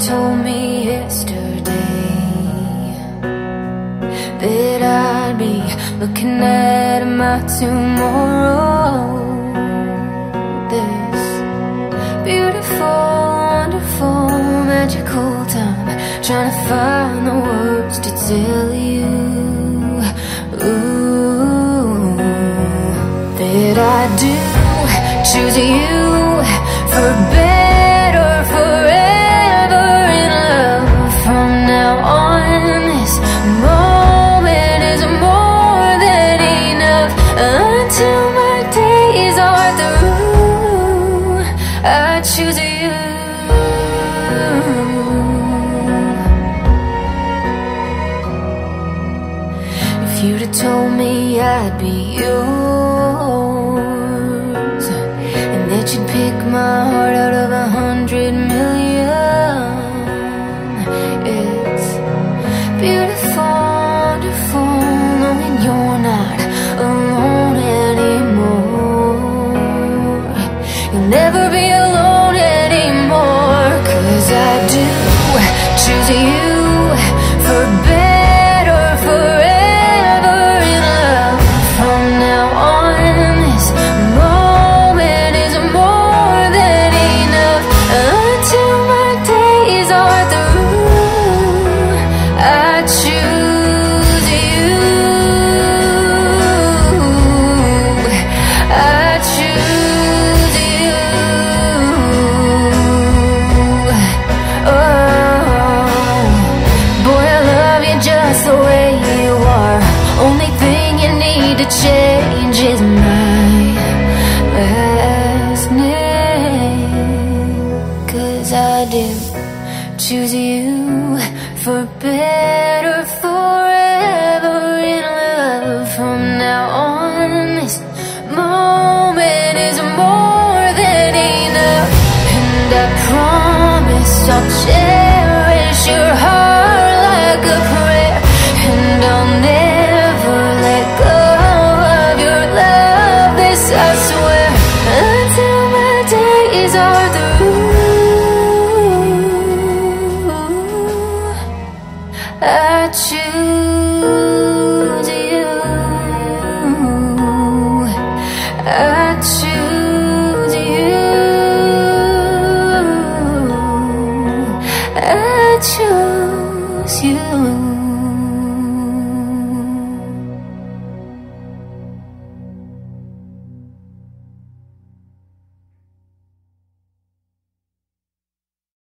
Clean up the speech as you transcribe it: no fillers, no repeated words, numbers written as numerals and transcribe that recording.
told me yesterday that I'd be looking at my tomorrow, this beautiful, wonderful, magical time, trying to find the words to tell you, ooh, that I do choose you for better, forever in love. From now on, this moment is more than enough. Until my days are through, I choose you. If you'd have told me I'd be yours, and that you'd pick my heart out of 100 million, it's beautiful, wonderful, knowing you're not alone anymore. You'll never be alone anymore, 'cause I do choose you for better, forever in love. From now on, this moment is more than enough. Until my days are through, I choose you. I choose you. Oh, boy, I love you just the way you are. Only thing you need to change is my last name. 'Cause I do choose you for better, forever in love. From now on, this moment is more than enough. And I promise I'll cherish your heart like a prayer, and I'll never let go of your love, this I swear. Until my days are through, I choose you. I choose you. I choose you.